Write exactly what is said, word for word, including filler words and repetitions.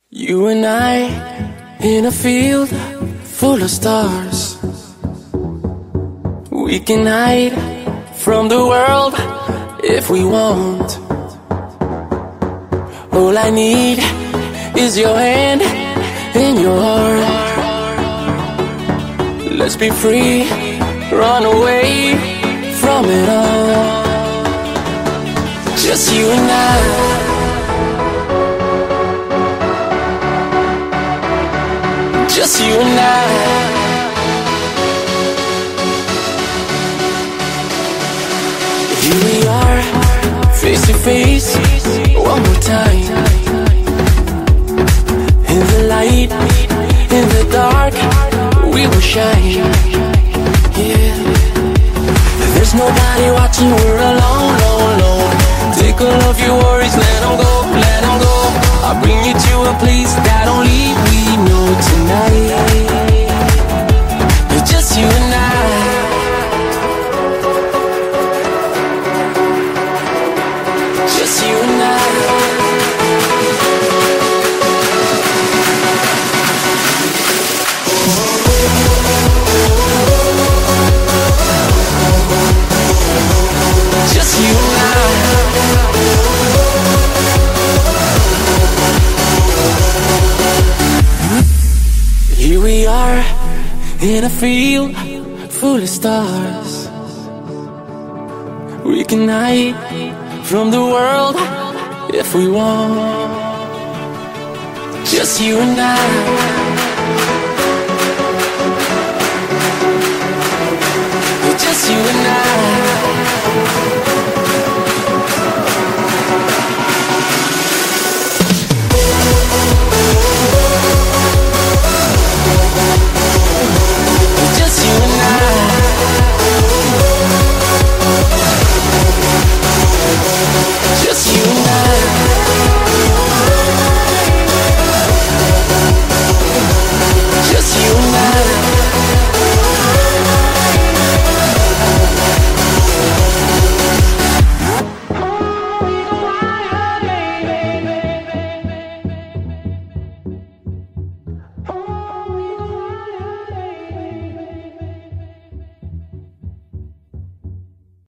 You and I in a field full of stars. We can hide from the world if we want. All I need is your hand and your heart. Let's be free, run away from it all. Just you and I. Just you and I. Here we are, face to face, one more time. In the light, in the dark, we will shine. Yeah. There's nobody watching, we're alone, alone, alone. Take all of your worries, let them go, let them go. I'll bring you to a place that only we know tonight. It's just you and I. Just you and I. Just you and I. Here we are in a field full of stars. We can hide from the world if we want. Just you and I. Just you and I.